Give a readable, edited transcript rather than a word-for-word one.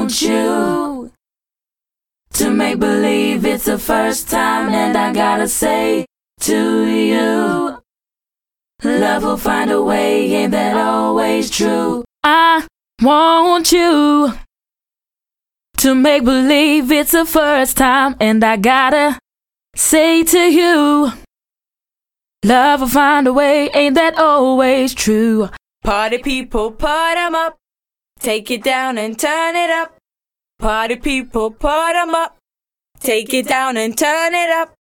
want you to make believe it's the first time, and I gotta say to you, love will find a way, ain't that always true? I want you to make believe it's the first time, and I gotta say to you, love will find a way, ain't that always true? Party people, put 'em up. Take it down and turn it up. Party people, put 'em up. Take it down and turn it up.